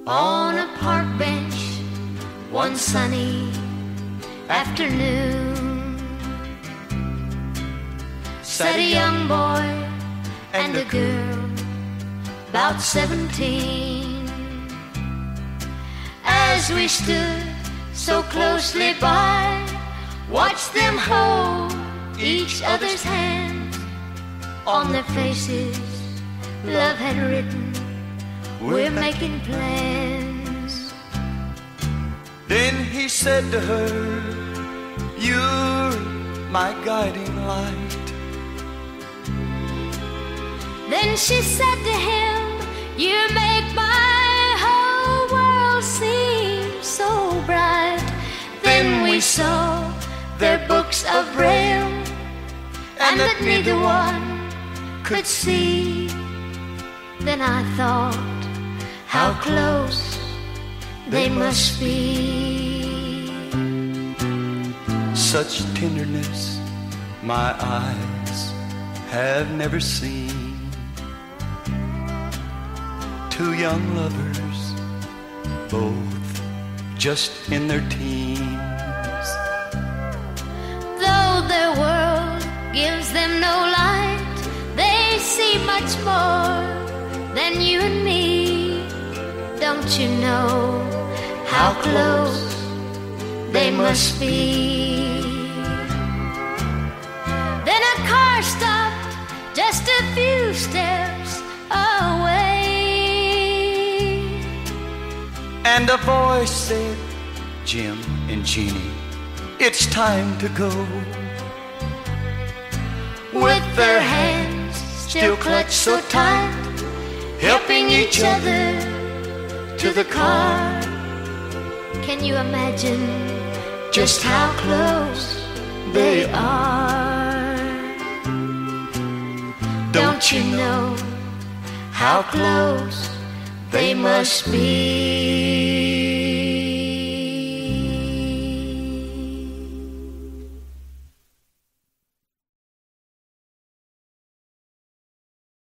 On a park bench one sunny afternoon sat a young boy and a girl about 17. As we stood so closely by, watched them hold each other's hands. On their faces love had written, we're making plans. Then he said to her, you're my guiding light. Then she said to him, you make my whole world seem so bright. Then we saw their books of Braille, and that neither one could see. Then I thought, how close they must be. Such tenderness my eyes have never seen. Two young lovers, both just in their teens. Though their world gives them no light, they see much more than you and me. Don't you know how close they must be? Then a car stopped just a few steps away, and a voice said, Jim and Jeannie, it's time to go. with their hands still clutched so tight, helping each other to the car. Can you imagine just how close they are? Don't you know how close they must be?